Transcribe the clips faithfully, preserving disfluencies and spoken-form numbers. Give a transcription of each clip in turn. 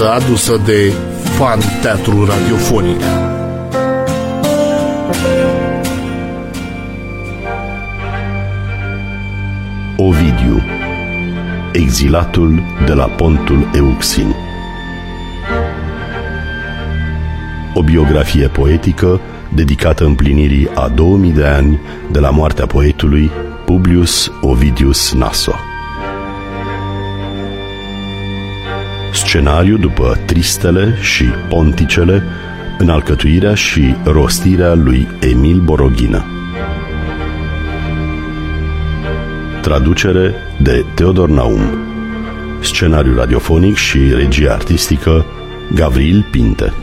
piesă adusă de Fan Teatru Radiofonic. Ovidiu, exilatul de la Pontul Euxin. O biografie poetică dedicată împlinirii a două mii de ani de la moartea poetului Publius Ovidius Naso. Scenariu după Tristele și Ponticele, în alcătuirea și rostirea lui Emil Boroghină. Traducere de Teodor Naum. Scenariu radiofonic și regie artistică Gavril Pinte.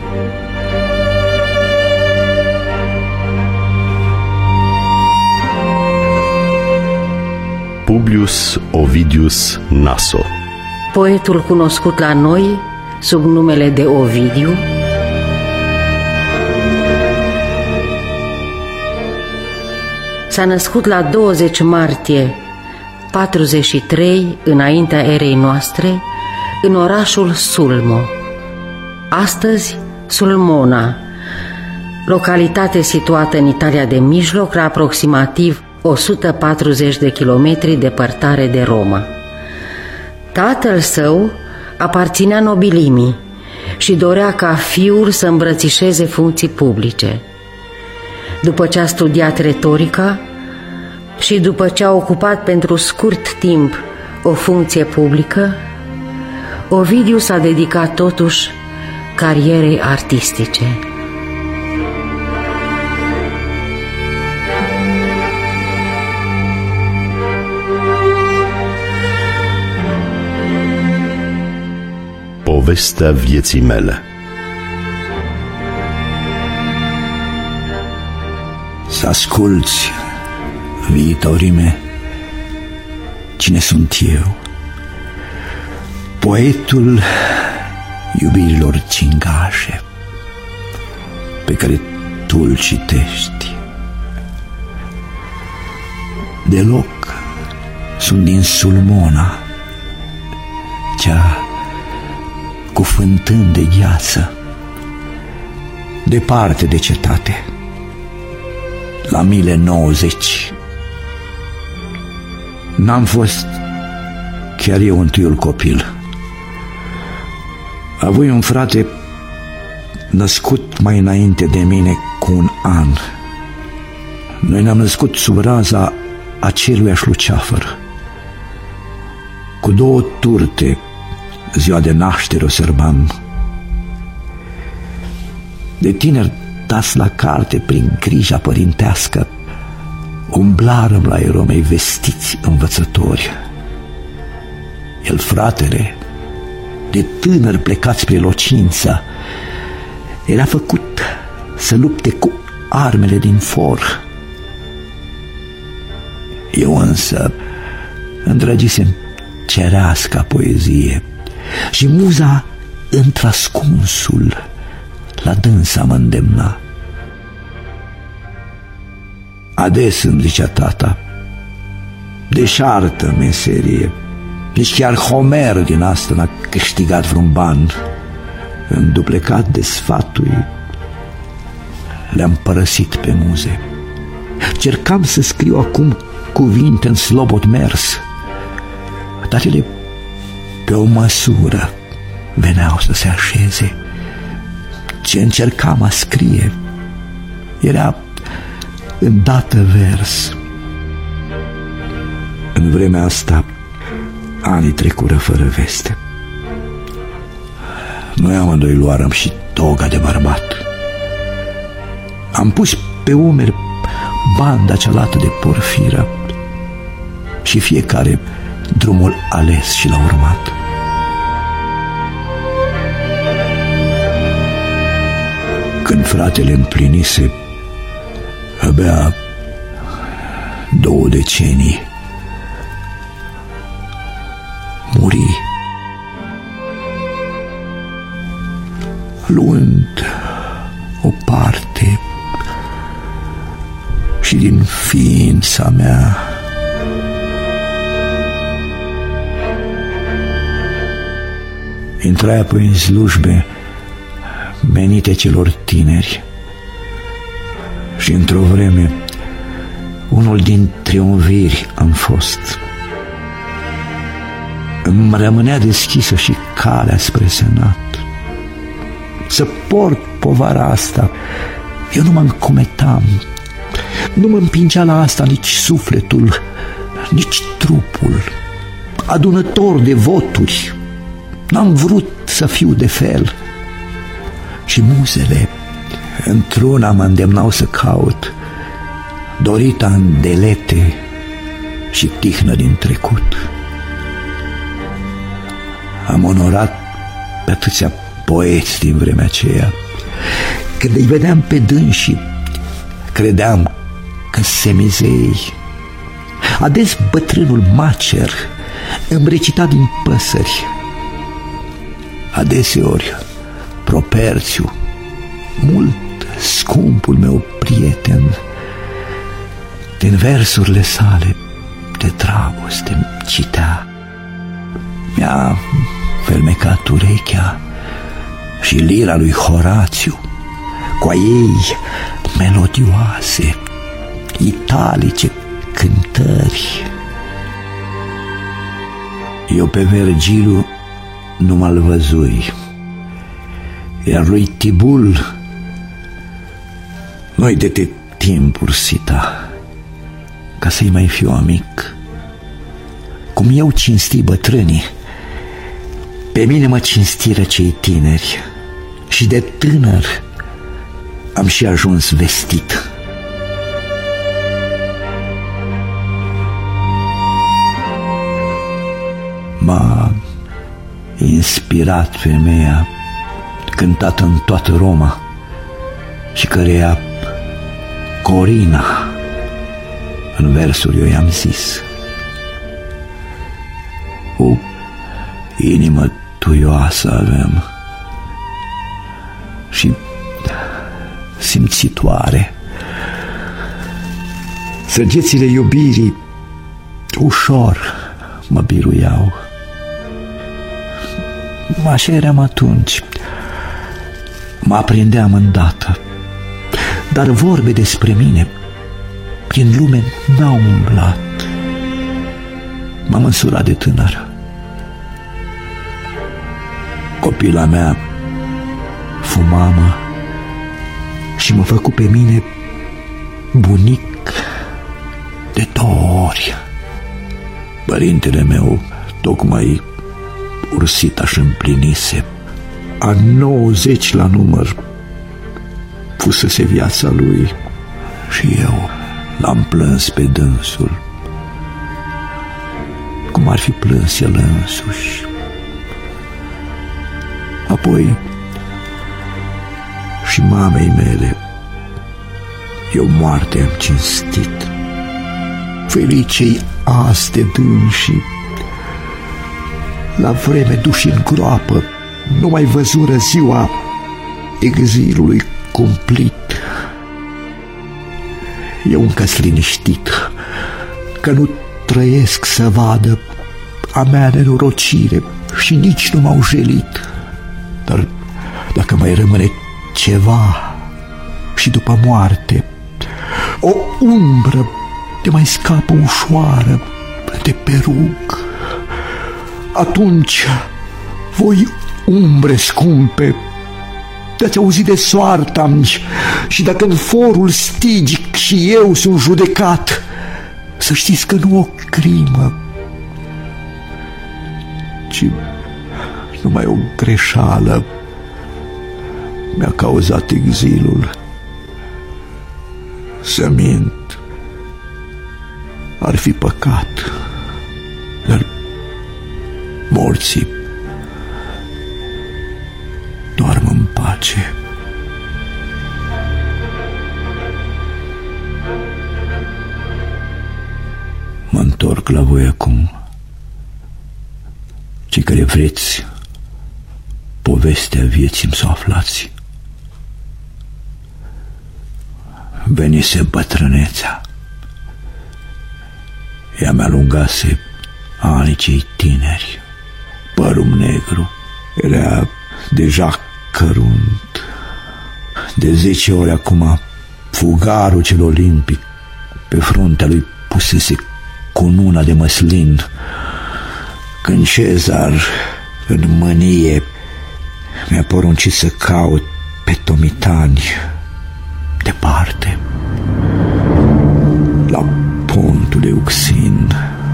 Publius Ovidius Naso, poetul cunoscut la noi sub numele de Ovidiu, s-a născut la douăzeci martie patruzeci și trei înaintea erei noastre în orașul Sulmo, astăzi Sulmona, localitate situată în Italia de mijloc, la aproximativ o sută patruzeci de kilometri departare de Roma. Tatăl său aparținea nobilimii și dorea ca fiul să îmbrățișeze funcții publice. După ce a studiat retorica și după ce a ocupat pentru scurt timp o funcție publică, Ovidiu s-a dedicat totuși carierei artistice. Povestea vieții mele. Să asculți, viitorii mei, cine sunt eu, poetul iubirilor cingașe pe care tu îl citești. Deloc sunt din Sulmona, cea cu fântâni de gheață, departe de cetate, la mile nouăzeci. N-am fost chiar eu întâiul copil. Avui un frate născut mai înainte de mine cu un an. Noi ne-am născut sub raza aceluiași luceafăr, cu două turte. Ziua de naștere o sărbam. De tineri, dați la carte prin grija părintească, umblarăm la erou mei vestiți învățători. El, fratele, de tânăr plecat spre locință, era făcut să lupte cu armele din for. Eu însă îndrăgisem cereasca poezie și muza întrascunsul la dânsa mă îndemna. Ades, îmi zicea tata, deșartă meserie, nici chiar Homer din asta n-a câștigat vreun ban. Înduplecat de sfaturi, le-am părăsit pe muze. Cercam să scriu acum cuvinte în slobod mers, dar ele pe o măsură veneau să se așeze. Ce încercam a scrie era îndată vers. În vremea asta anii trecură fără veste. Noi amândoi luarăm și toga de bărbat. Am pus pe umeri banda cealaltă de porfiră și fiecare drumul ales și l-a urmat. Când fratele împlinise abia două decenii, muri, luând o parte și din ființa mea. Intrai apoi în slujbe menite celor tineri și într-o vreme unul din triumviri am fost. Îmi rămânea deschisă și calea spre senat. Să port povara asta, eu nu mă încumetam, nu mă împingea la asta nici sufletul, nici trupul. Adunător de voturi, n-am vrut să fiu de fel. Și muzele într-una mă îndemnau să caut dorita îndelete și tihnă din trecut. Am onorat pe atâția poeți din vremea aceea. Când îi vedeam pe dânsii, credeam că semizei. Ades bătrânul Macer îmi recita din păsări. Adeseori Properțiu, mult scumpul meu prieten, din versurile sale de dragoste citea. Mi-a fermecat urechea și lira lui Horațiu, cu a ei melodioase, italice cântări. Eu pe Vergiliu nu m-al văzui, iar lui Tibul noi de te timpuri cita, ca să-i mai fiu amic. Cum eu cinsti bătrânii, pe mine mă cinstiră cei tineri, și de tânăr am și ajuns vestit. M-a inspirat femeia cântată în toată Roma și căreia Corina în versuri eu i-am zis. O inimă tuioasă avem și simțitoare. Săgețile iubirii ușor mă biruiau. Așa eram atunci, mă aprindeam îndată, dar vorbe despre mine prin lume n-au umblat. M-am însurat de tânăr. Copila mea fu mamă și mă făcu pe mine bunic de două ori. Părintele meu tocmai ursit aș împlinise a nouăzeci la număr fusese viața lui și eu l-am plâns pe dânsul cum ar fi plâns el însuși. Apoi și mamei mele eu moarte am cinstit. Fericei azi de dânsii, la vreme duși în groapă, nu mai văzură ziua exilului cumplit. Eu încă-s liniștit că nu trăiesc să vadă a mea nenorocire și nici nu m-au jelit. Dar dacă mai rămâne ceva și după moarte, o umbră de mai scapă ușoară de perug, atunci voi, umbre scumpe, de-ați auzit de soarta-mi și dacă în forul stigic și eu sunt judecat, să știți că nu o crimă, ci numai o greșeală mi-a cauzat exilul. Să mint ar fi păcat, dar morții doarmă în pace. Mă întorc la voi acum, cei care vreți povestea vieții-mi să o aflați. Venise bătrânețea, ea mi-alungase anii cei tineri, părul negru Era deja cărunt. De zece ori acum fugarul cel olimpic pe fruntea lui pusese cununa de măslin, când Cezar, în mânie, mi-a poruncit să caut pe tomitani departe, la pontul Euxin.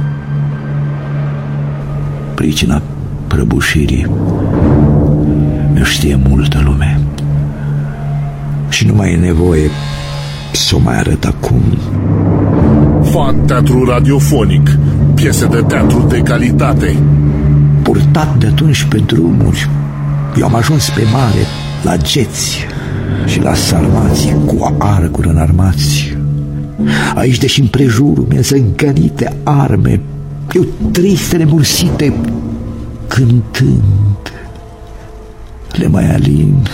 Pricina prăbușirii mi-o știe multă lume și nu mai e nevoie să o mai arăt acum. Fan teatru radiofonic, piese de teatru de calitate. Purtat de atunci pe drumuri, eu am ajuns pe mare, la geți și la sarmați cu arcuri înarmați. Aici, deși împrejurul mi-e zângănite arme, eu triste nemursite, cântând, le mai alin.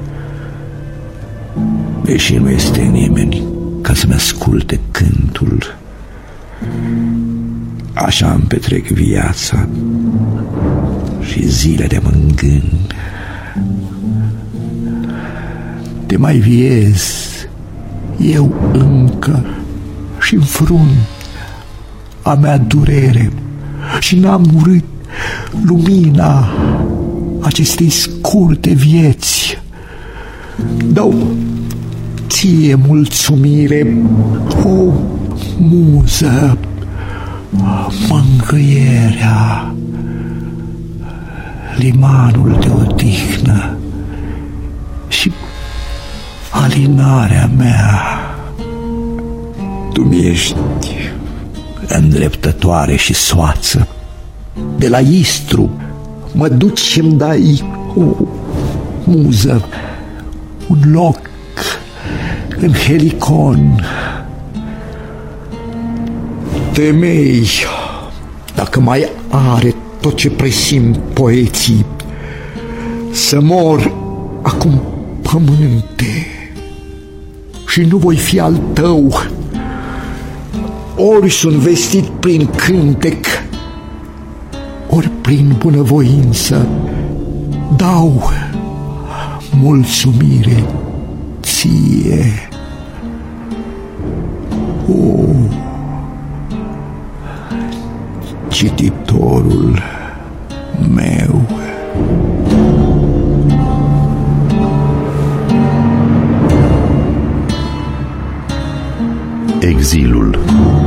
Deși nu este nimeni ca să-mi asculte cântul, așa îmi petrec viața și zilele mă îngân. Te mai viez eu încă și-n frunt a mea durere și n-am urât lumina acestei scurte vieți. Dau ție mulțumire, o muză, mângâierea, limanul de odihnă și alinarea mea. Tu mi-ești îndreptătoare și soață. De la Istru mă duci și-mi dai, o muză, un loc în Helicon. Temei, dacă mai are tot ce presimt poeții, să mor acum, pământe, și nu voi fi al tău. Ori sunt vestit prin cântec, ori prin bunăvoință, dau mulțumire ție. O, cititorul meu. Exilul.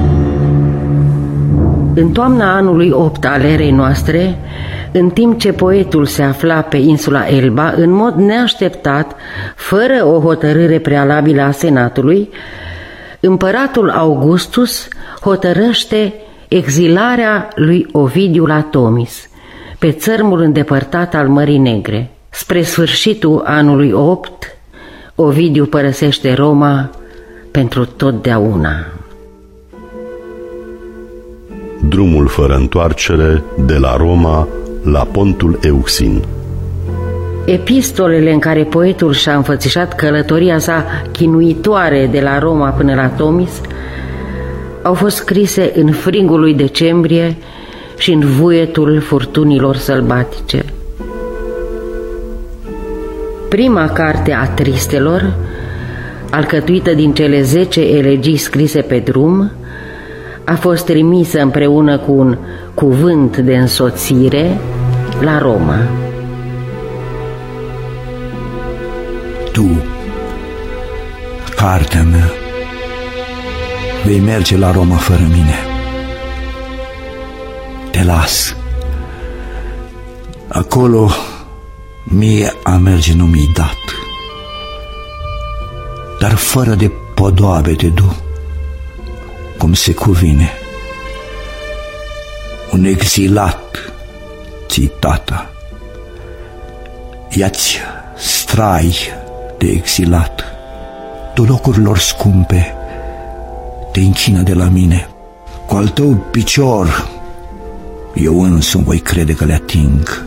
În toamna anului opt al erei noastre, în timp ce poetul se afla pe insula Elba, în mod neașteptat, fără o hotărâre prealabilă a senatului, împăratul Augustus hotărăște exilarea lui Ovidiu la Tomis, pe țărmul îndepărtat al Mării Negre. Spre sfârșitul anului opt, Ovidiu părăsește Roma pentru totdeauna. Drumul fără întoarcere de la Roma la pontul Euxin. Epistolele în care poetul și-a înfățișat călătoria sa chinuitoare de la Roma până la Tomis au fost scrise în frigul lui decembrie și în vuietul furtunilor sălbatice. Prima carte a tristelor, alcătuită din cele zece elegii scrise pe drum, a fost trimisă împreună cu un cuvânt de însoțire la Roma. Tu, cartea mea, vei merge la Roma fără mine. Te las. Acolo mie a merge nu mi-i dat, dar fără de podoabe te du, cum se cuvine. Un exilat ți-i tata, ia-ți strai de exilat. Tu locurilor scumpe te închină de la mine, cu al tău picior eu însumi voi crede că le ating.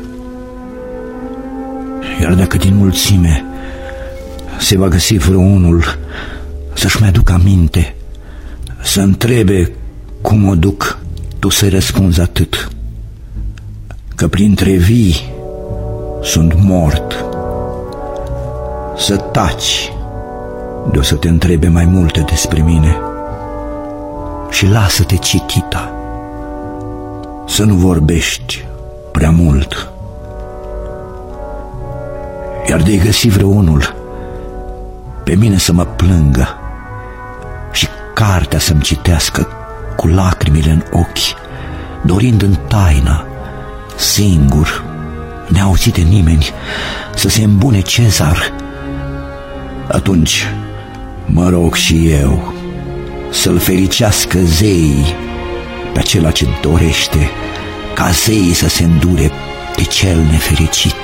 Iar dacă din mulțime se va găsi vreunul să-și mai aducă aminte, să întrebe cum o duc, tu să-i răspunzi atât: că printre vii sunt mort. Să taci, de o să te întrebe mai multe despre mine. Și lasă-te citita, să nu vorbești prea mult. Iar de-i găsi vreunul, pe mine să mă plângă și cartea să-mi citească cu lacrimile în ochi, dorind în taină, singur, neauzit de nimeni, să se îmbune Cezar, atunci mă rog și eu să-l fericească zeii pe acela ce dorește ca zeii să se îndure de cel nefericit.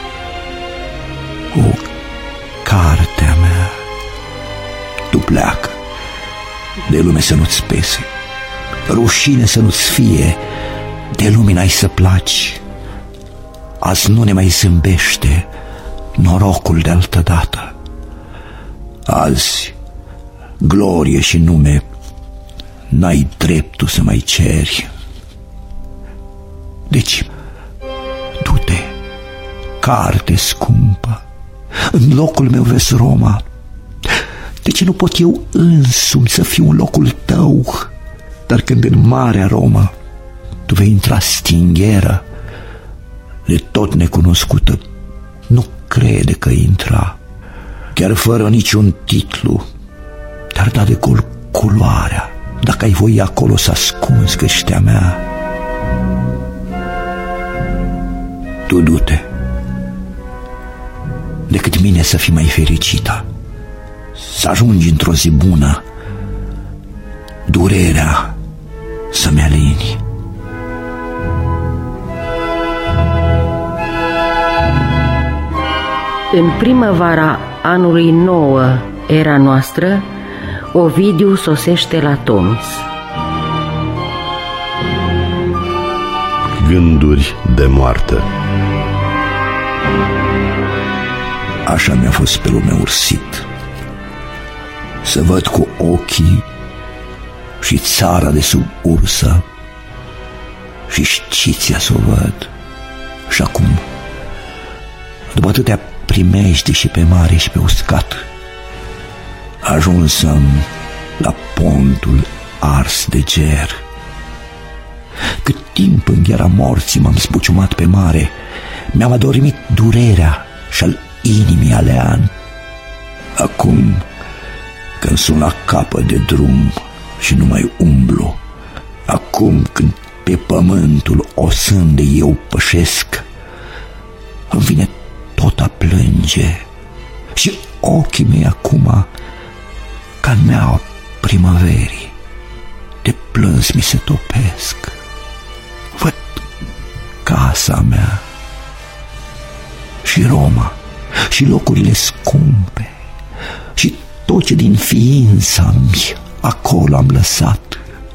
O, cartea mea, tu pleacă, de lume să nu-ți pese, rușine să nu-ți fie, de lume n-ai să placi. Azi nu ne mai zâmbește norocul de altădată. Azi, glorie și nume n-ai dreptul să mai ceri. Deci, du-te, carte scumpă, în locul meu vezi Roma. De ce nu pot eu însumi să fiu în locul tău? Dar când în marea Roma tu vei intra stingheră, de tot necunoscută, nu crede că intra, chiar fără niciun titlu, dar da de gol culoarea, dacă ai voi acolo să ascunzi găștea mea. Tu du-te, decât mine să fii mai fericită, să ajungi într-o zi bună, durerea să-mi alini. În primăvara anului nouă, era noastră, Ovidiu sosește la Tomis. Gânduri de moarte. Așa mi-a fost pe lume ursit, să văd cu ochii și țara de sub ursă și știția să o văd. Și acum, după atâtea primejde și pe mare și pe uscat, ajunsăm la pontul ars de ger. Cât timp în gheara morții m-am spuciumat pe mare, mi-am adormit durerea și-al inimii alean. Acum, când sunt la capăt de drum și nu mai umblu, acum când pe pământul osânde eu pășesc, îmi vine tot a plânge și ochii mei acum, ca neaua primăverii, de plâns mi se topesc. Văd casa mea și Roma și locurile scumpe și tot ce din ființa-mi acolo am lăsat.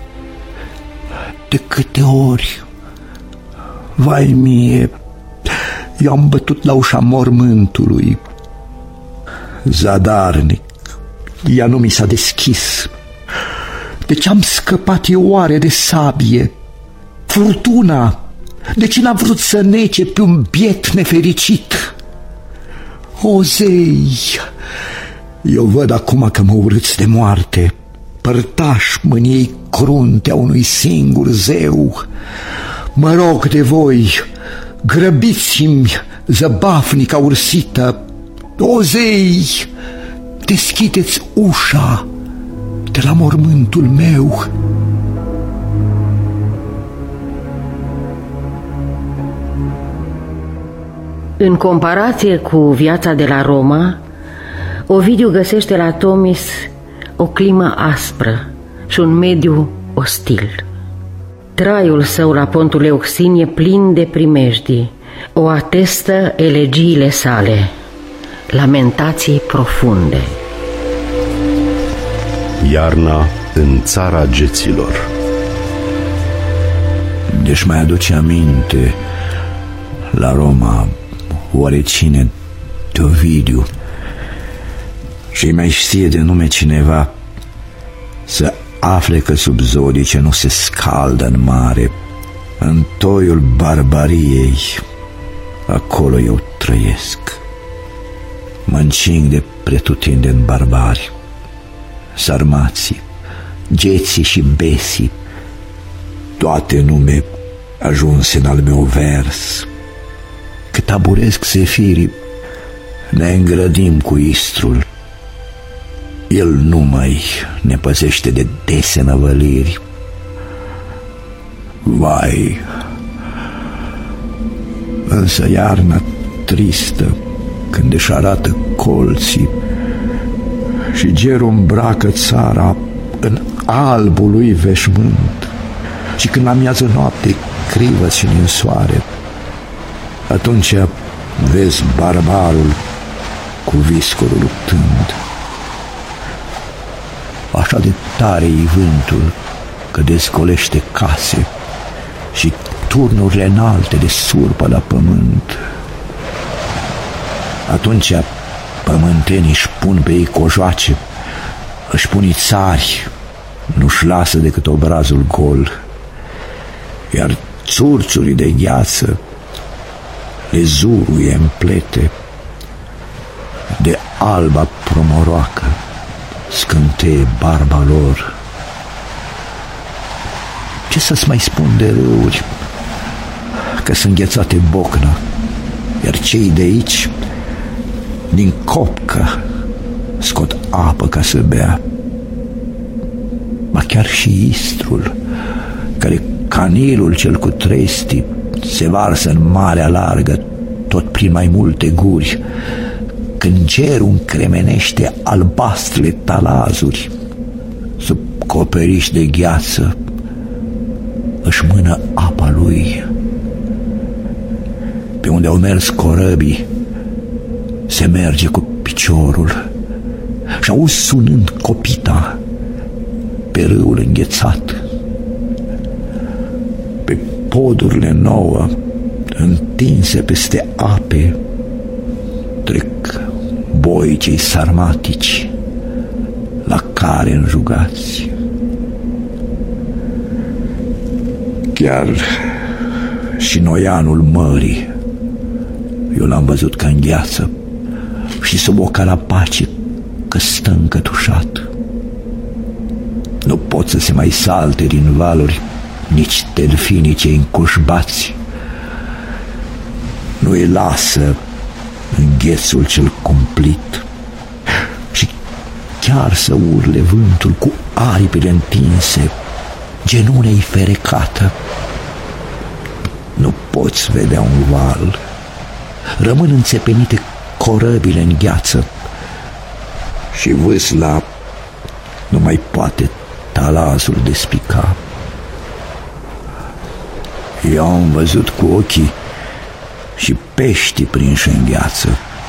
De câte ori, vai mie, eu am bătut la ușa mormântului. Zadarnic, ea nu mi s-a deschis. De ce am scăpat eu oare de sabie? Furtuna, de ce n-a vrut să nece pe un biet nefericit? O zei, eu văd acum că mă urâți de moarte, părtaș mâniei crunte a unui singur zeu. Mă rog de voi, grăbiți-mi zăbafnica ursită. O zei, deschideți ușa de la mormântul meu. În comparație cu viața de la Roma, Ovidiu găsește la Tomis o climă aspră și un mediu ostil. Traiul său la pontul Euxin e plin de primejdii, o atestă elegiile sale, lamentații profunde. Iarna în țara geților. Deci mai aduce aminte la Roma oare cine de Ovidiu și mai știe de nume cineva să afle că sub zodice nu se scaldă în mare, în toiul barbariei, acolo eu trăiesc. Mă încing de pretutindeni barbari, sarmații, geții și besii, toate nume ajunse în al meu vers. Cât aburesc sefirii, ne îngrădim cu istrul. El numai ne păzește de dese năvăliri. Vai, însă iarna tristă, când își arată colții și gerul îmbracă țara în albul lui veșmânt, și când la miază noapte crivă-ți în soare, atunci vezi barbarul cu viscorul luptând. Așa de tare e vântul că dezgolește case și turnurile înalte de surpă la pământ. Atunci pământenii își pun pe ei cojoace, își pun țari, nu-și lasă decât obrazul gol, iar țurțurii de gheață le zuruie în plete, de alba promoroacă scânteie barba lor. Ce să-ți mai spun de râuri, că sunt înghețate bocnă, iar cei de aici din copcă scot apă ca să bea. Ba chiar și istrul, care canilul cel cu trestii se varsă în marea largă tot prin mai multe guri, când cerul încremenește albastre talazuri, sub coperiș de gheață își mână apa lui. Pe unde au mers corăbii se merge cu piciorul și auzi sunând copita pe râul înghețat. Pe podurile nouă întinse peste ape trec boi cei sarmatici la care înjugați. Chiar și noianul mării eu l-am văzut ca în gheață și sub o calapace că stă încătușat. Nu pot să se mai salte din valuri nici delfinii cei încușbați. Nu îi lasă înghețul cel cumplit și chiar să urle vântul cu aripile întinse, genunea-i ferecată. Nu poți vedea un val, rămân înțepenite corăbile în gheață și vâsla nu mai poate talazul despica. Eu am văzut cu ochii și peștii prinși în gheață.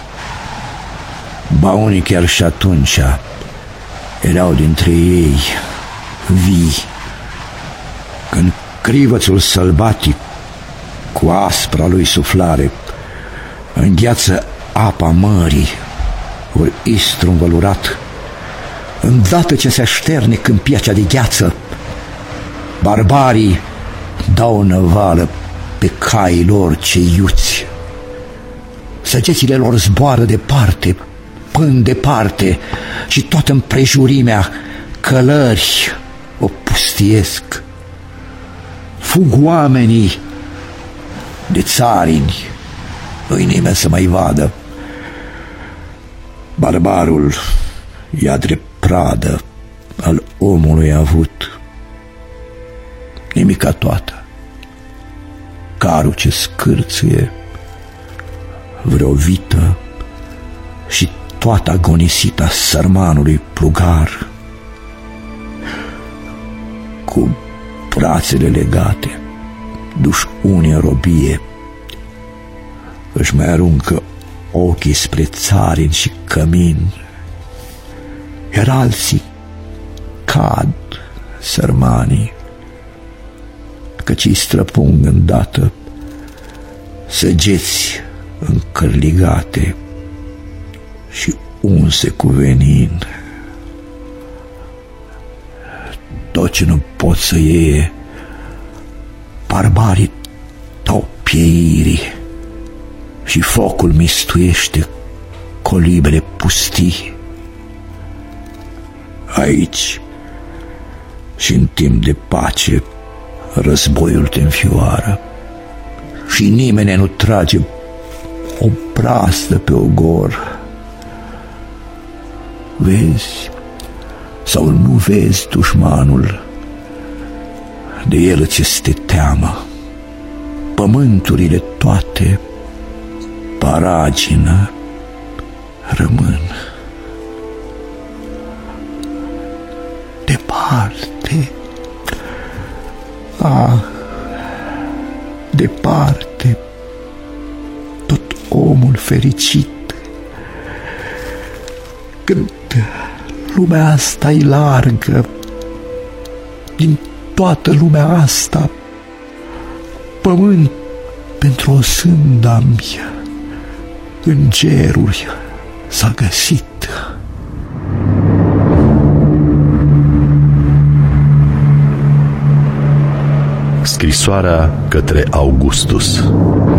Ba unii chiar și atunci erau dintre ei vii, când crivățul sălbatic cu aspra lui suflare îngheață apa mării, ori istru învălurat. Îndată ce se așterne câmpia cea de gheață, barbarii dau năvală pe caii lor cei iuți. Săgețile lor zboară departe, până departe, și toată împrejurimea călări o pustiesc. Fug oamenii de țarini, nu-i nimeni să mai vadă. Barbarul ia drept pradă al omului avut nimica toată, carul ce scârțâie, vreo vită și toată agonisita sărmanului plugar. Cu brațele legate, duși unii în robie, își mai aruncă ochii spre țarini și cămin, iar alții cad sărmanii, căci îi străpung îndată săgeți încărligate și unse cu venin. Tot ce nu pot să iei, barbarii dau pieirii și focul mistuiește colibele pustii. Aici și în timp de pace războiul te înfioară și nimeni nu trage o brazdă pe ogor. Vezi sau nu vezi dușmanul, de el îți este teamă. Pământurile toate paragină rămân. Departe, ah, departe, tot omul fericit, când lumea asta e largă, din toată lumea asta, pământ pentru o sânda-mi în ceruri s-a găsit. Scrisoarea către Augustus.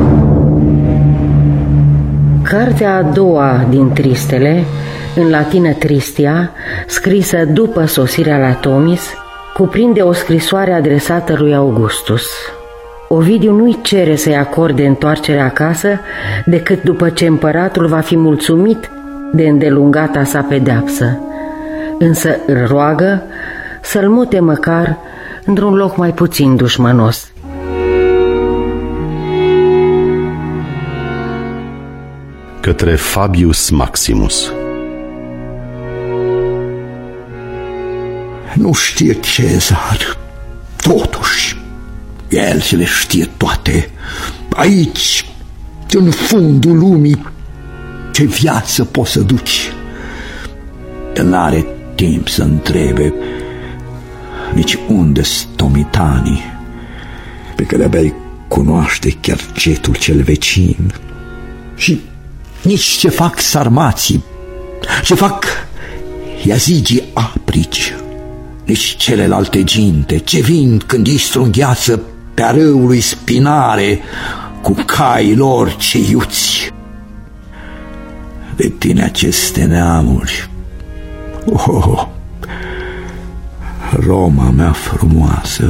Cartea a doua din Tristele, în latină Tristia, scrisă după sosirea la Tomis, cuprinde o scrisoare adresată lui Augustus. Ovidiu nu-i cere să-i acorde întoarcerea acasă decât după ce împăratul va fi mulțumit de îndelungata sa pedeapsă, însă îl roagă să-l mute măcar într-un loc mai puțin dușmănos. Către Fabius Maximus. Nu știe Cezar, totuși el se le știe toate. Aici, în fundul lumii, ce viață poți să duci? El n-are timp să întrebe nici unde-s tomitanii, pe care abia-i cunoaște chiar cetul cel vecin, și nici ce fac sarmații, ce fac iazigii aprici, nici celelalte ginte, ce vin când îi strungheață pe-a râului spinare cu caii lor ce iuți. De tine aceste neamuri, oh, Roma mea frumoasă,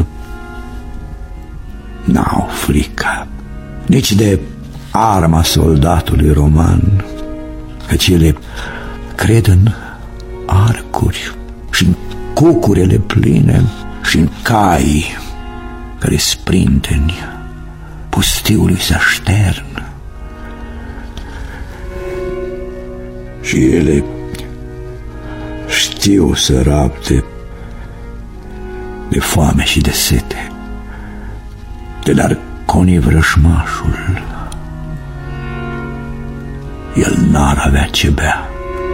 n-au frică nici de arma soldatului roman, căci ele cred în arcuri și în cucurele pline și în cai care sprinteni pustiului să aștern. Și ele știu să rabde de foame și de sete, de dar coni vrășmașul, el n-ar avea ce bea.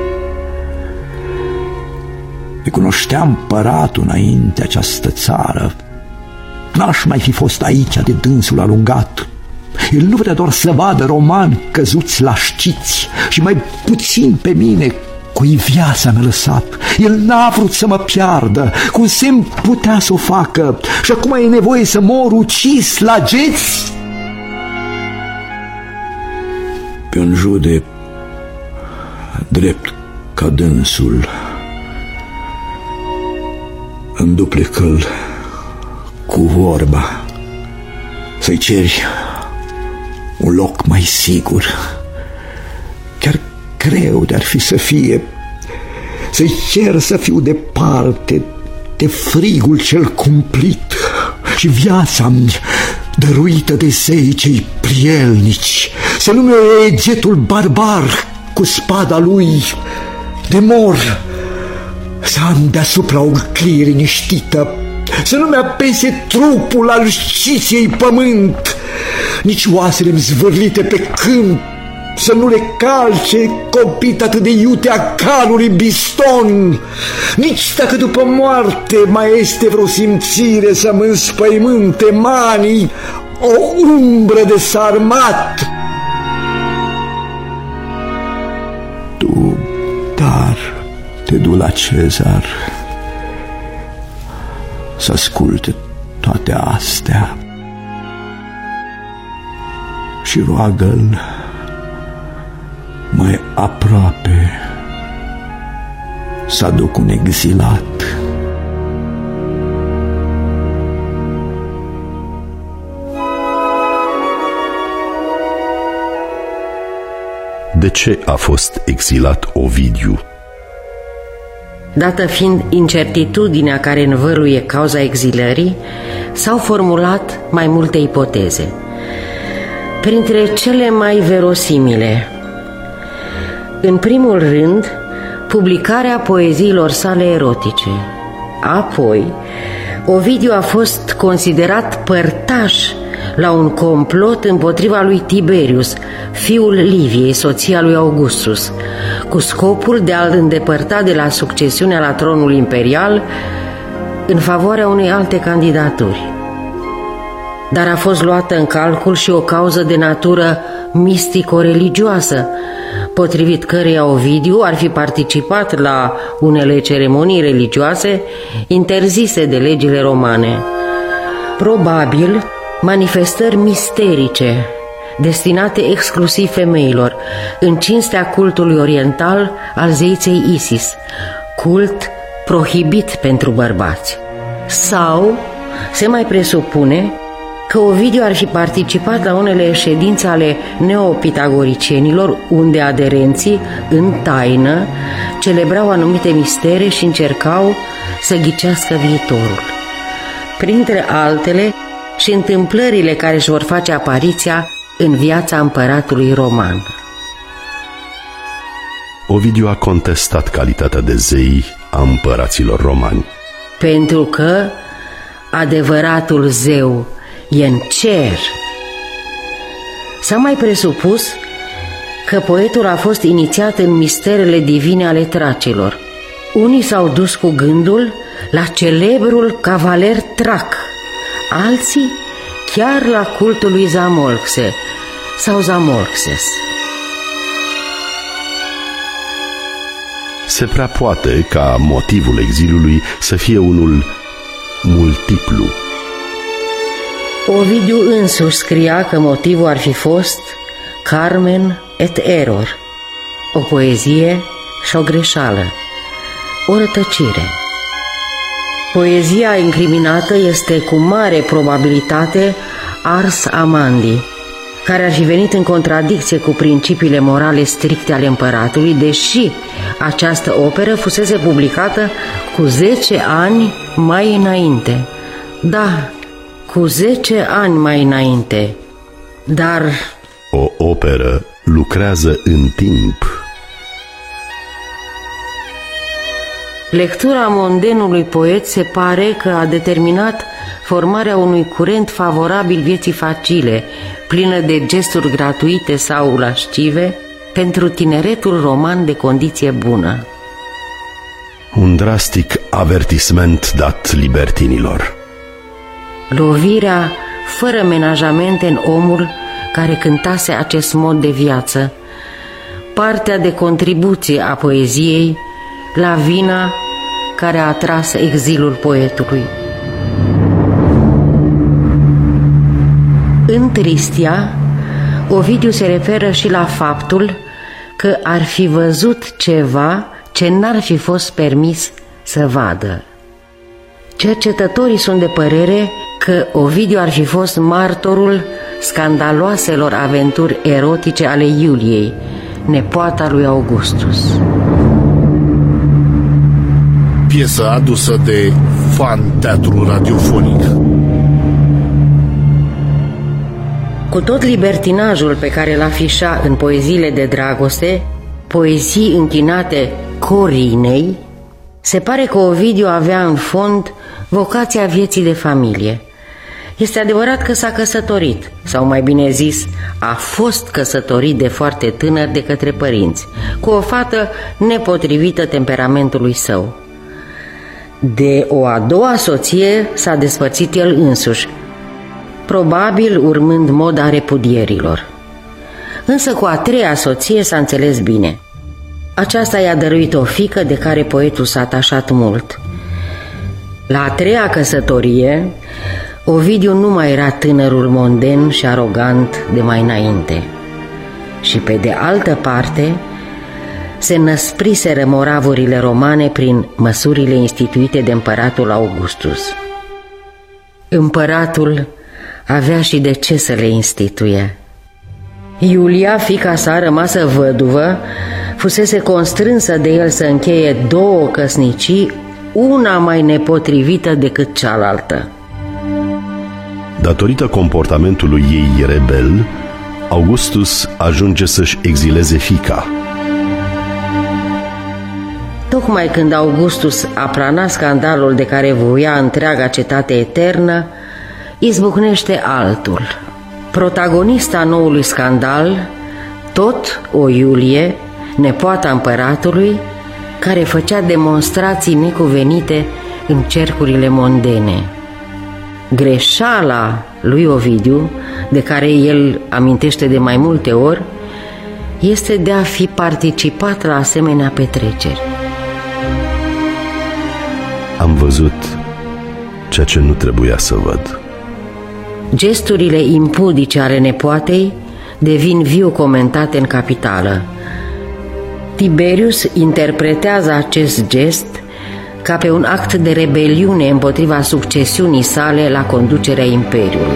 De cunoștea împăratul înainte această țară, n-aș mai fi fost aici de dânsul alungat. El nu vrea doar să vadă romani căzuți la știți și mai puțin pe mine, cui viața mi-a lăsat. El n-a vrut să mă piardă, cum semn putea să o facă, și acum e nevoie să mor ucis la geți? Pe un jude drept ca dânsul, înduplecă-l cu vorba, să-i ceri un loc mai sigur. Chiar greu de-ar fi să fie, să-i cer să fiu departe de frigul cel cumplit și viața-mi dăruită de zei cei prielnici, să nu mi-o iei getul barbar cu spada lui de mor, să am deasupra o clie liniștită, să nu mi-apese trupul al știției pământ, nici oasele-mi zvârlite pe câmp să nu le calce copit atât de iute a calului biston, nici dacă după moarte mai este vreo simțire să-mi înspăimânte manii o umbră de sarmat. Tu, dar, te du la Cezar să asculte toate astea și roagă-l mai aproape să aduc un exilat. De ce a fost exilat Ovidiu? Dată fiind incertitudinea care învăluie cauza exilării, s-au formulat mai multe ipoteze. Printre cele mai verosimile, în primul rând, publicarea poeziilor sale erotice. Apoi, Ovidiu a fost considerat părtaș la un complot împotriva lui Tiberius, fiul Liviei, soția lui Augustus, cu scopul de a-l îndepărta de la succesiunea la tronul imperial în favoarea unei alte candidaturi. Dar a fost luată în calcul și o cauză de natură mistico-religioasă, potrivit căreia Ovidiu ar fi participat la unele ceremonii religioase interzise de legile romane. Probabil manifestări misterice destinate exclusiv femeilor, în cinstea cultului oriental al zeiței Isis, cult prohibit pentru bărbați. Sau se mai presupune că Ovidiu ar fi participat la unele ședințe ale neopitagoricienilor, unde aderenții, în taină, celebrau anumite mistere și încercau să ghicească viitorul. Printre altele, și întâmplările care își vor face apariția în viața împăratului roman. Ovidiu a contestat calitatea de zei a împăraților romani. Pentru că adevăratul zeu e în cer. S-a mai presupus că poetul a fost inițiat în misterele divine ale tracilor. Unii s-au dus cu gândul la celebrul cavaler Trac, alții chiar la cultul lui Zamolxe sau Zamolxes. Se prea poate ca motivul exilului să fie unul multiplu. Ovidiu însuși scria că motivul ar fi fost Carmen et error, o poezie și o greșeală, o rătăcire. Poezia incriminată este cu mare probabilitate Ars Amandi, care ar fi venit în contradicție cu principiile morale stricte ale împăratului, deși această operă fusese publicată cu zece ani mai înainte. Da, cu zece ani mai înainte. Dar o operă lucrează în timp. lectura mondenului poet se pare că a determinat formarea unui curent favorabil vieții facile, plină de gesturi gratuite sau lascive, pentru tineretul roman de condiție bună. Un drastic avertisment dat libertinilor. Lovirea fără menajamente în omul care cântase acest mod de viață, partea de contribuție a poeziei la vina care a atras exilul poetului. În Tristia, Ovidiu se referă și la faptul că ar fi văzut ceva ce n-ar fi fost permis să vadă. Cercetătorii sunt de părere că Ovidiu ar fi fost martorul scandaloaselor aventuri erotice ale Iuliei, nepoata lui Augustus. Piesă adusă de Fan Teatru Radiofonic. Cu tot libertinajul pe care îl afișa în poeziile de dragoste, poezii închinate Corinei, se pare că Ovidiu avea în fond vocația vieții de familie. Este adevărat că s-a căsătorit, sau mai bine zis, a fost căsătorit de foarte tânăr de către părinți, cu o fată nepotrivită temperamentului său. De o a doua soție s-a despărțit el însuși, probabil urmând moda repudierilor. Însă cu a treia soție s-a înțeles bine. Aceasta i-a dăruit o fiică de care poetul s-a atașat mult. La a treia căsătorie, Ovidiu nu mai era tânărul monden și arogant de mai înainte. Și pe de altă parte, se năspriseră moravurile romane prin măsurile instituite de împăratul Augustus. Împăratul avea și de ce să le instituie. Iulia, fiica sa rămasă văduvă, fusese constrânsă de el să încheie două căsnicii, una mai nepotrivită decât cealaltă. Datorită comportamentului ei rebel, Augustus ajunge să-și exileze fiica. Tocmai când Augustus aprana scandalul de care voia întreaga cetate eternă, izbucnește altul. Protagonista noului scandal, tot o Iulie, nepoata împăratului, care făcea demonstrații necuvenite în cercurile mondene. Greșeala lui Ovidiu, de care el amintește de mai multe ori, este de a fi participat la asemenea petreceri. Am văzut ceea ce nu trebuia să văd. Gesturile impudice ale nepoatei devin viu comentate în capitală. Tiberius interpretează acest gest ca pe un act de rebeliune împotriva succesiunii sale la conducerea imperiului.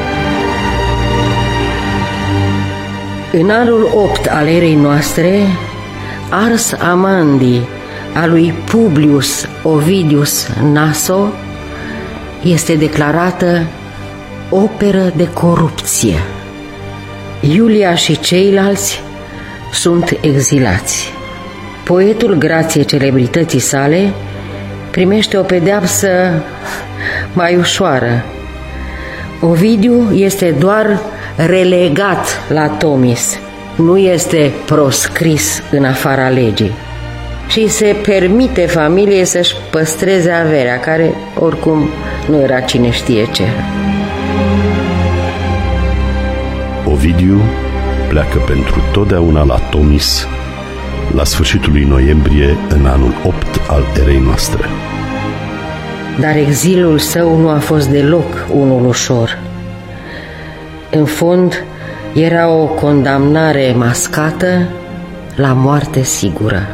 În anul opt al erei noastre, Ars Amandi a lui Publius Ovidius Naso este declarată operă de corupție. Iulia și ceilalți sunt exilați. Poetul, grație celebrității sale, primește o pedeapsă mai ușoară. Ovidiu este doar relegat la Tomis, nu este proscris în afara legii și se permite familiei să-și păstreze averea, care oricum nu era cine știe ce. Ovidiu pleacă pentru totdeauna la Tomis la sfârșitul lui noiembrie în anul opt al erei noastre. Dar exilul său nu a fost deloc unul ușor. În fond, era o condamnare mascată la moarte sigură.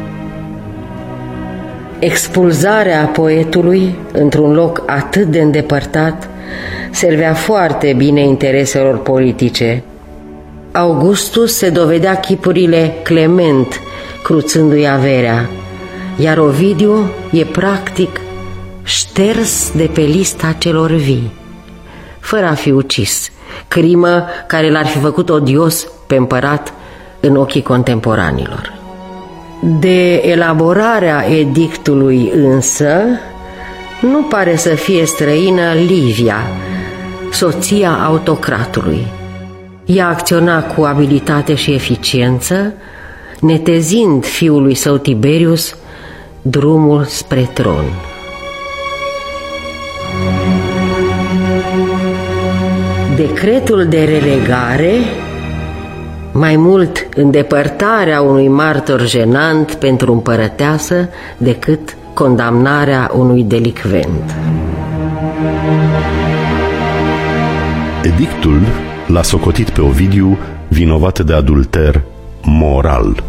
Expulzarea poetului într-un loc atât de îndepărtat servea foarte bine intereselor politice. Augustus se dovedea chipurile clement, cruțându-i averea, iar Ovidiu e practic șters de pe lista celor vii, fără a fi ucis, crimă care l-ar fi făcut odios pe împărat în ochii contemporanilor. De elaborarea edictului însă nu pare să fie străină Livia, soția autocratului. Ea acționa cu abilitate și eficiență, netezind fiului său Tiberius drumul spre tron. Decretul de relegare, mai mult îndepărtarea unui martor jenant pentru împărăteasă decât condamnarea unui delicvent. Edictul l-a socotit pe Ovidiu vinovat de adulter moral.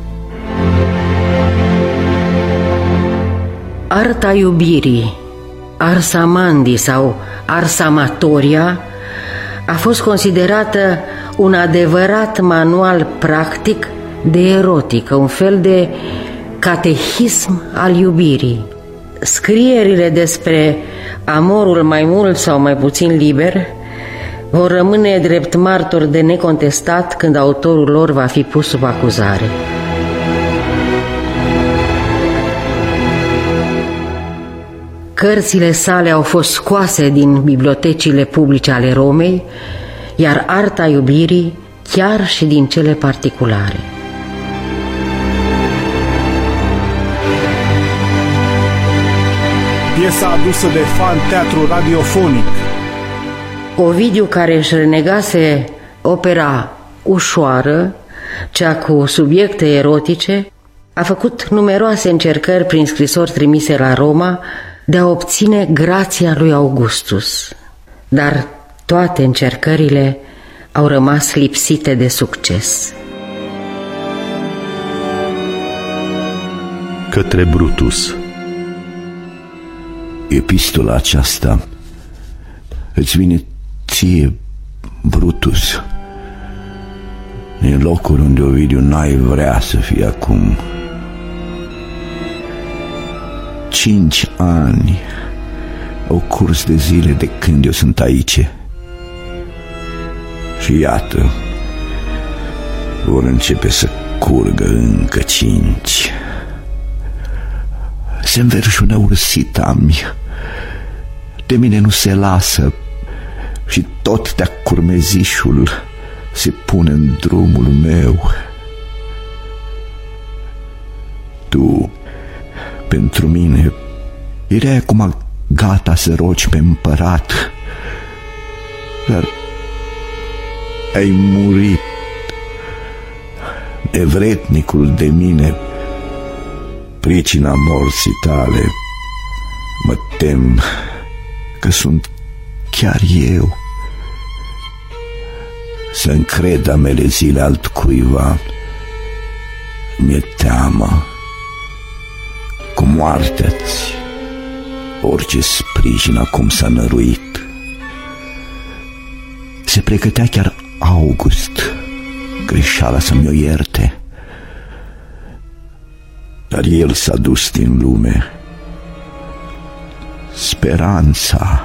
Arta iubirii, Ars Amandi sau Ars Amatoria, a fost considerată un adevărat manual practic de erotică, un fel de catehism al iubirii. Scrierile despre amorul mai mult sau mai puțin liber vor rămâne drept martori de necontestat când autorul lor va fi pus sub acuzare. Cărțile sale au fost scoase din bibliotecile publice ale Romei, iar arta iubirii chiar și din cele particulare. Piesa adusă de fan teatru radiofonic. Ovidiu, care își renegase opera ușoară, cea cu subiecte erotice, a făcut numeroase încercări prin scrisori trimise la Roma de a obține grația lui Augustus, dar toate încercările au rămas lipsite de succes. Către Brutus. Epistola aceasta îți vine ție, Brutus, din locul unde Ovidiu n-ai vrea să fie acum. Cinci ani au curs de zile de când eu sunt aici. Și iată, vor începe să curgă încă cinci. Se înverșună ursita-mi, de mine nu se lasă și tot de-a curmezișul se pune în drumul meu. Tu, pentru mine, erai acum gata să rogi pe împărat, dar ai murit. Nevretnicul de mine, pricina morții tale, mă tem că sunt chiar eu. Să încred a mele zile altcuiva, mi-e teamă. Cu moartea-ți orice sprijin acum s-a năruit. Se pregătea chiar August greșeala să mi-o ierte, dar el s-a dus din lume. Speranța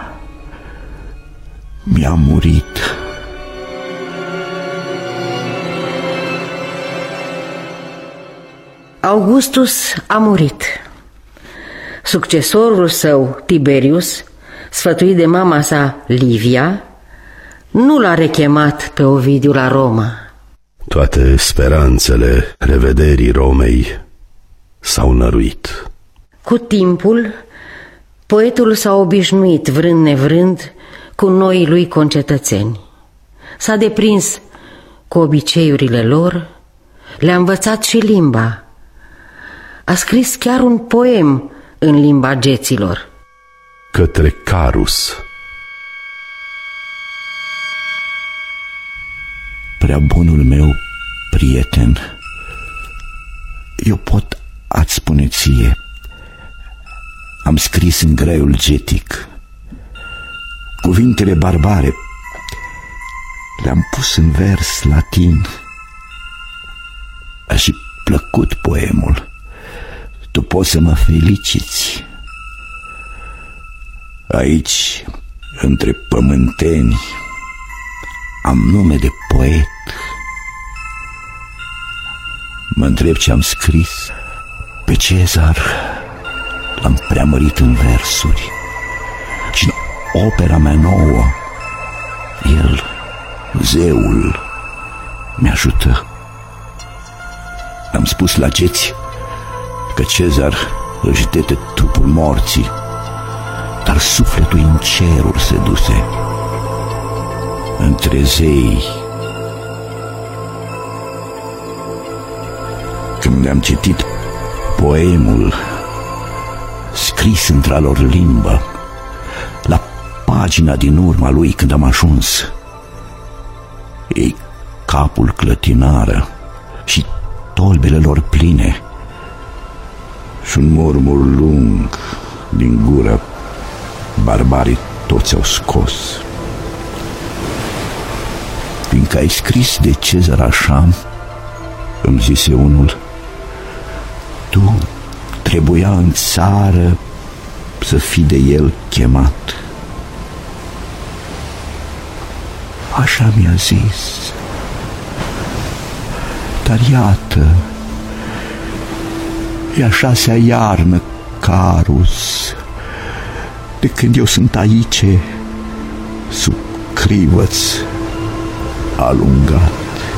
mi-a murit. Augustus a murit. Succesorul său, Tiberius, sfătuit de mama sa, Livia, nu l-a rechemat pe Ovidiu la Roma. Toate speranțele revederii Romei s-au năruit. Cu timpul, poetul s-a obișnuit, vrând nevrând, cu noii lui concetățeni. S-a deprins cu obiceiurile lor, le-a învățat și limba. A scris chiar un poem în limba geților. Către Carus. Prea bunul meu prieten, eu pot a-ți spune ție, am scris în graiul getic. Cuvintele barbare le-am pus în vers latin. A și plăcut poemul. Tu poți să mă feliciți. Aici, între pământeni, am nume de poet. Mă întreb ce am scris. Pe Cezar l-am preamărit în versuri și în opera mea nouă el, zeul, mi-ajută. Am spus la geți că Cezar își dete trupul morții, dar sufletul în ceruri se duse între zei. Când am citit poemul scris într-a lor limbă, la pagina din urma lui când am ajuns, ei capul clătinară și tolbele lor pline și un murmur lung din gură barbarii toți au scos. Fiindcă ai scris de Cezar așa, îmi zise unul, tu trebuia în țară să fii de el chemat. Așa mi-a zis. Dar iată, e a șasea iarnă, Carus, de când eu sunt aici, sub crivăț alungat.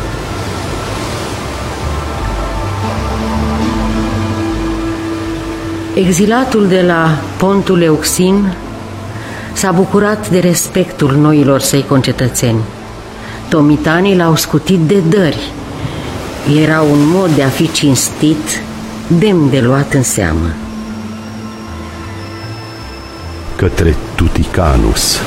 Exilatul de la Pontul Euxin s-a bucurat de respectul noilor săi concetățeni. Tomitanii l-au scutit de dări. Era un mod de a fi cinstit, demn de luat în seamă. Către Tuticanus.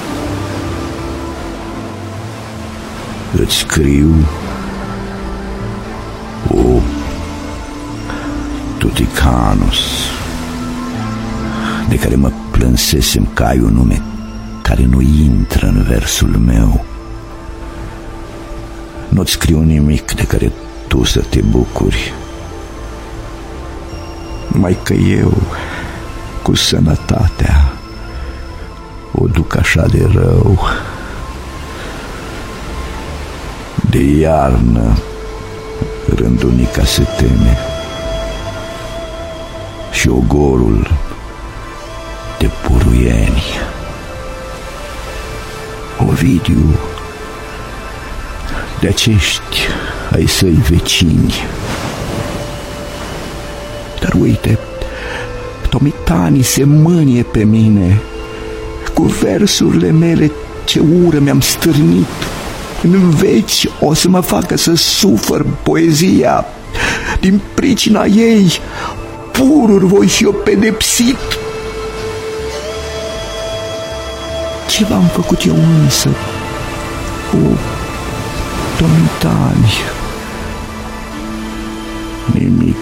Îți scriu, o, Tuticanus, de care mă plânsesem că ai un nume care nu intră în versul meu. Nu-ți scriu nimic de care tu să te bucuri, numai că eu, cu sănătatea, o duc așa de rău. De iarnă rândunica se teme și ogorul de puruieni. Ovidiu, de acești ai săi vecini. Dar uite, Tomitani se mânie pe mine cu versurile mele ce ură mi-am stârnit. În veci o să mă facă să sufăr poezia. Din pricina ei pururi voi fi eu pedepsit. Ce v-am făcut eu însă, o Tomitani? Nimic.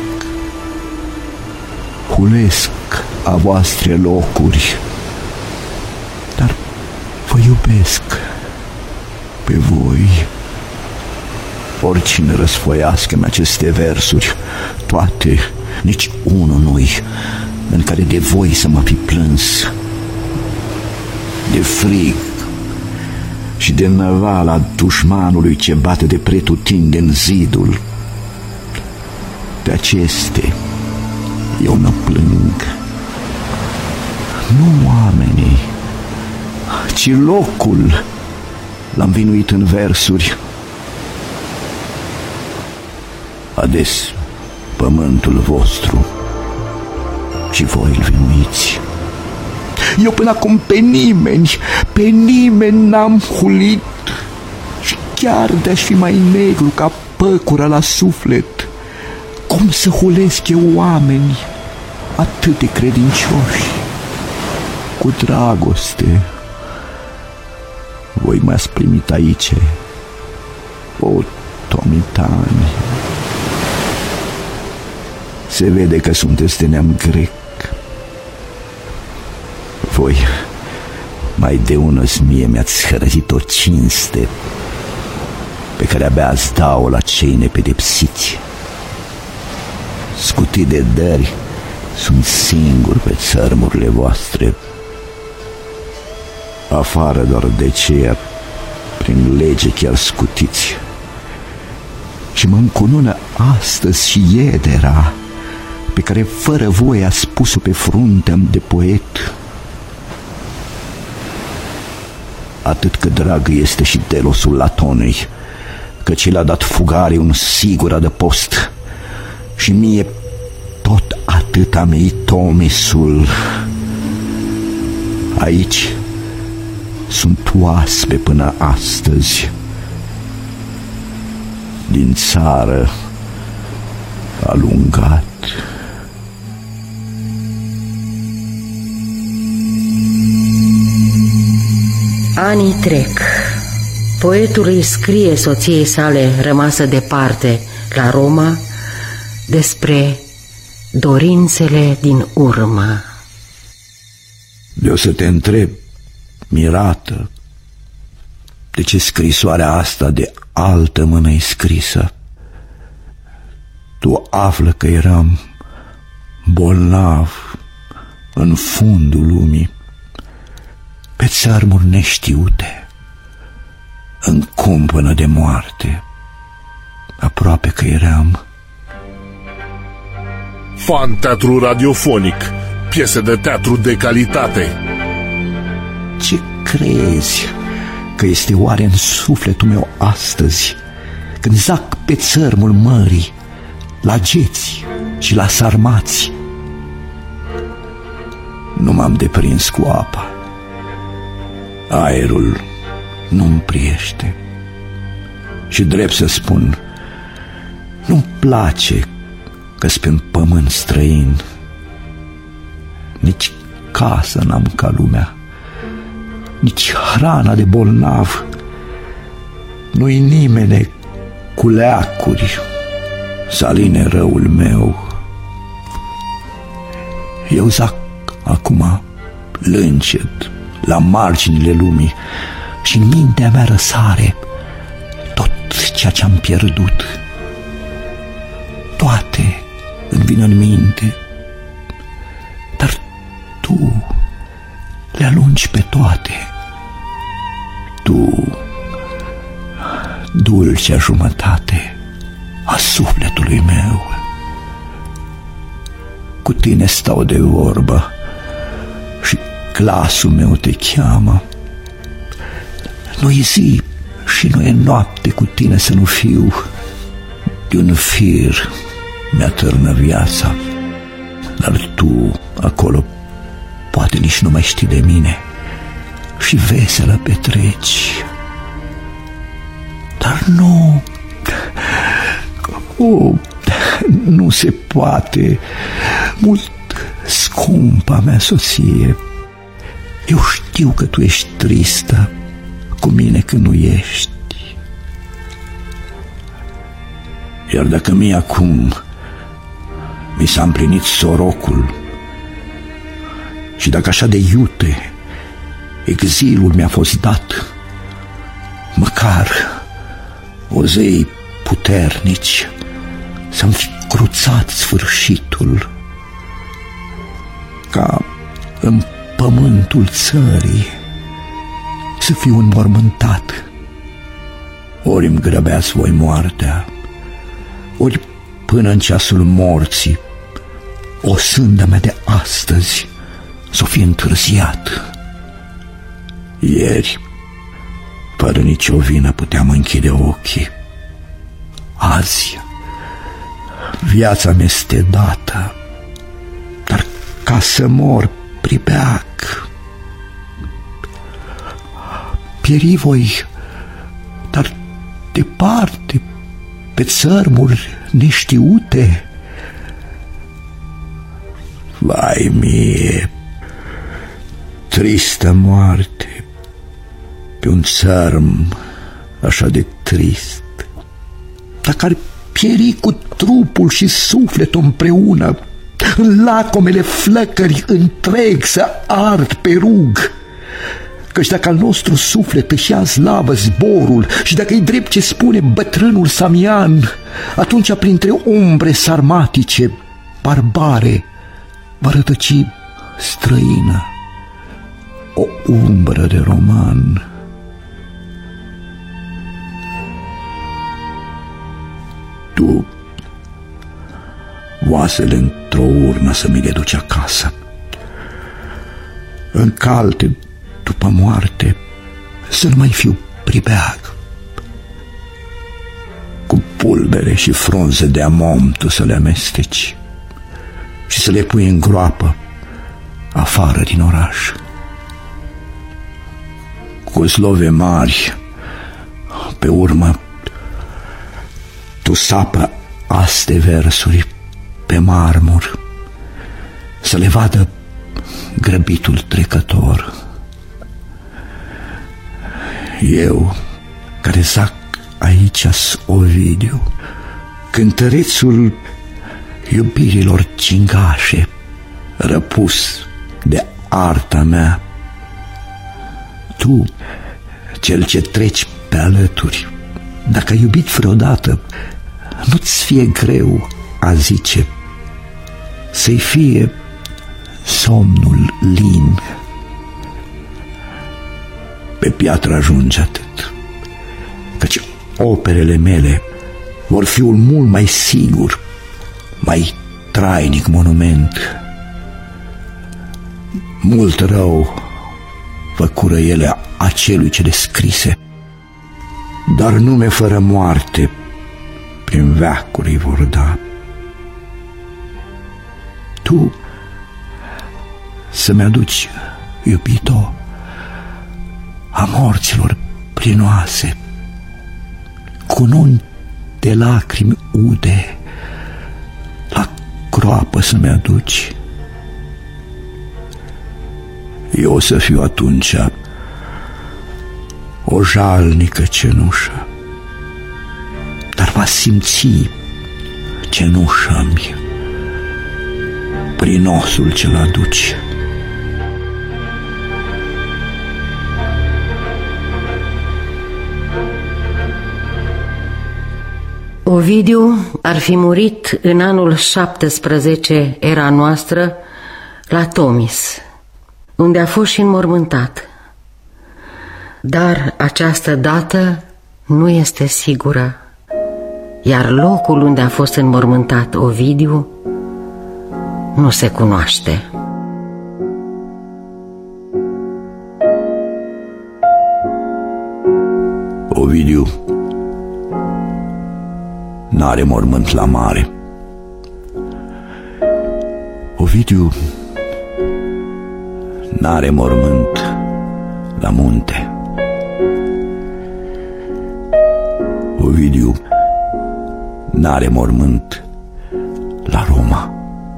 Hulesc a voastre locuri, dar vă iubesc pe voi. Oricine răsfoiască-mi aceste versuri, toate, nici unul nu-i în care de voi să mă fi plâns. De frig și de năvala dușmanului ce bate de pretutindeni zidul. De aceste eu mă plâng. Nu oamenii, ci locul l-am vinuit în versuri. Ades pământul vostru și voi îl vinuiți. Eu până acum pe nimeni, pe nimeni n-am hulit. Și chiar de-aș fi mai negru ca păcura la suflet, cum să hulesc eu oameni atât de credincioși? Cu dragoste voi m-ați primit aici, o Tomitani. Se vede că sunteți de neam grec. Voi mai de unăs mie mi-ați hărăzit o cinste pe care abia ați dau la cei nepedepsiți. Scutit de dări sunt singur pe țărmurile voastre. Afară doar de ceea prin lege chiar scutiți. Și mă încunună astăzi și iedera pe care fără voie a spus-o pe fruntea de poet. Atât că drag este și Delosul Latonei, căci l-a dat fugare un sigur adăpost, și mie tot atâta mi-i Tomisul. Aici sunt oaspe până astăzi, din țară alungat. Anii trec. Poetul îi scrie soției sale rămasă departe la Roma despre dorințele din urmă. De-o să te întreb, mirată, de ce scrisoarea asta de altă mână-i scrisă? Tu află că eram bolnav în fundul lumii, pe țărmuri neștiute, în cumpănă de moarte, aproape că eram. Fan Teatru Radiofonic, piese de teatru de calitate. Ce crezi că este oare în sufletul meu astăzi, când zac pe țărmul mării, la geți și la sarmați? Nu m-am deprins cu apa, aerul nu-mi priește și, drept să spun, nu-mi place că-s pe un pământ străin. Nici casă n-am ca lumea, nici hrana de bolnav. Nu-i nimeni cu leacuri să aline răul meu. Eu zac acum lâncet la marginile lumii și în mintea mea răsare tot ceea ce am pierdut. Toate îmi vin în minte, dar tu le alungi pe toate. Tu, dulcea jumătate a sufletului meu, cu tine stau de vorbă și glasul meu te cheamă. Nu-i zi și nu e noapte cu tine să nu fiu. De un fir mi-atârnă viața, dar tu acolo poate nici nu mai știi de mine și veselă petreci. Dar nu, oh, nu se poate. Mult scumpa mea soție, eu știu că tu ești tristă cu mine când nu ești. Iar dacă mie acum mi s-a împlinit sorocul și dacă așa de iute exilul mi-a fost dat, măcar o zei puternici să-mi fi cruțat sfârșitul, ca în pământul țării să fiu înmormântat. Ori îmi grăbeați voi moartea, ori până în ceasul morții o sânda mea de astăzi s-o fi întârziat. Ieri, fără nicio vină, puteam închide ochii. Azi, viața mi-este dată, dar ca să mor pribeac. Pieri voi, dar departe, pe țărmuri neștiute. Vai mie, tristă moarte, pe un țărm așa de trist. Dacă ar pieri cu trupul și sufletul împreună, în lacomele flăcări întreg să ard pe rug. Căci dacă al nostru suflet își ia slavă zborul și dacă-i drept ce spune bătrânul Samian, atunci printre umbre sarmatice, barbare, va rătăci străină o umbră de roman. Tu, oasele într-o urnă să mi le duci acasă, încalte după moarte, să nu mai fiu pribeag. Cu pulbere și frunze de amom tu să le amesteci și să le pui în groapă afară din oraș. Cu slove mari pe urmă tu sapă aste versuri pe marmur, să le vadă grăbitul trecător. Eu, care zac aici-s Ovidiu, cântărețul iubirilor cingașe, răpus de arta mea. Tu, cel ce treci pe alături, dacă ai iubit vreodată, nu-ți fie greu a zice, să-i fie somnul lin. Pe piatră ajunge atât, căci operele mele vor fi un mult mai sigur, mai trainic monument. Mult rău făcură ele acelui ce le scrise, dar nume fără moarte prin veacuri îi vor da. Tu să-mi aduci, iubito, a morților prinoase, cununi de lacrimi ude, la groapă să-mi aduci. Eu o să fiu atunci o jalnică cenușă, dar va simți cenușa-mi prin osul ce-l aduci. Ovidiu ar fi murit în anul șaptesprezece era noastră la Tomis, unde a fost și înmormântat. Dar această dată nu este sigură, iar locul unde a fost înmormântat Ovidiu nu se cunoaște. Ovidiu n-are mormânt la mare. Ovidiu n-are mormânt la munte. Ovidiu n-are mormânt la Roma.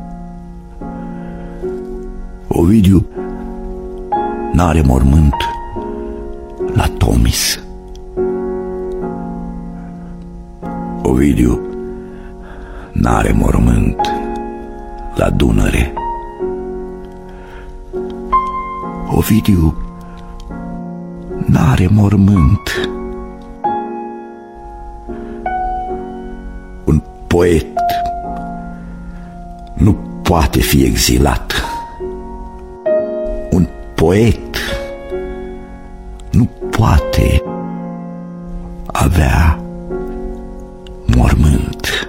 Ovidiu n-are mormânt la Tomis. Ovidiu n-are mormânt la Dunăre. Ovidiu n-are mormânt. Un poet nu poate fi exilat. Un poet nu poate avea mormânt.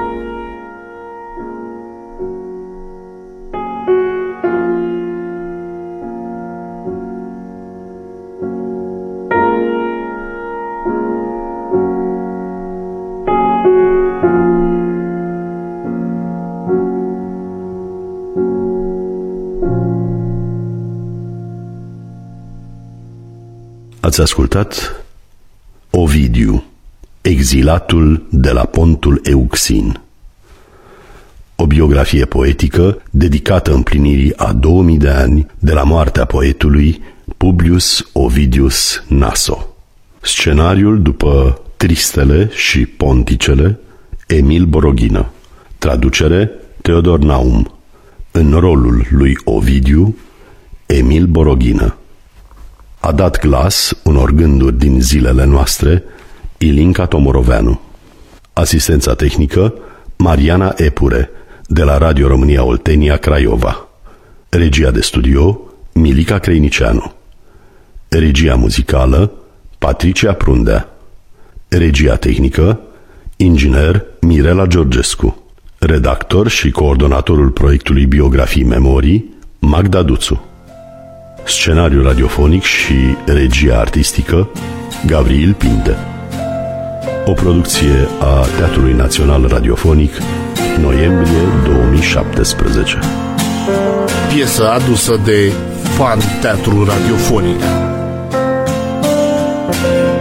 Ați ascultat Ovidiu, exilatul de la Pontul Euxin, o biografie poetică dedicată împlinirii a două mii de ani de la moartea poetului Publius Ovidius Naso. Scenariul după Tristele și Ponticele, Emil Boroghină. Traducere Teodor Naum. În rolul lui Ovidiu, Emil Boroghină. A dat glas unor gânduri din zilele noastre Ilinca Tomoroveanu. Asistența tehnică Mariana Epure, de la Radio România Oltenia Craiova. Regia de studio Milica Creinicianu. Regia muzicală Patricia Prundea. Regia tehnică inginer Mirela Georgescu. Redactor și coordonatorul proiectului Biografii Memorii Magda Duțu. Scenariu radiofonic și regia artistică Gavril Pinte. O producție a Teatrului Național Radiofonic, noiembrie două mii șaptesprezece. Piesă adusă de Fan Teatru Radiofonic.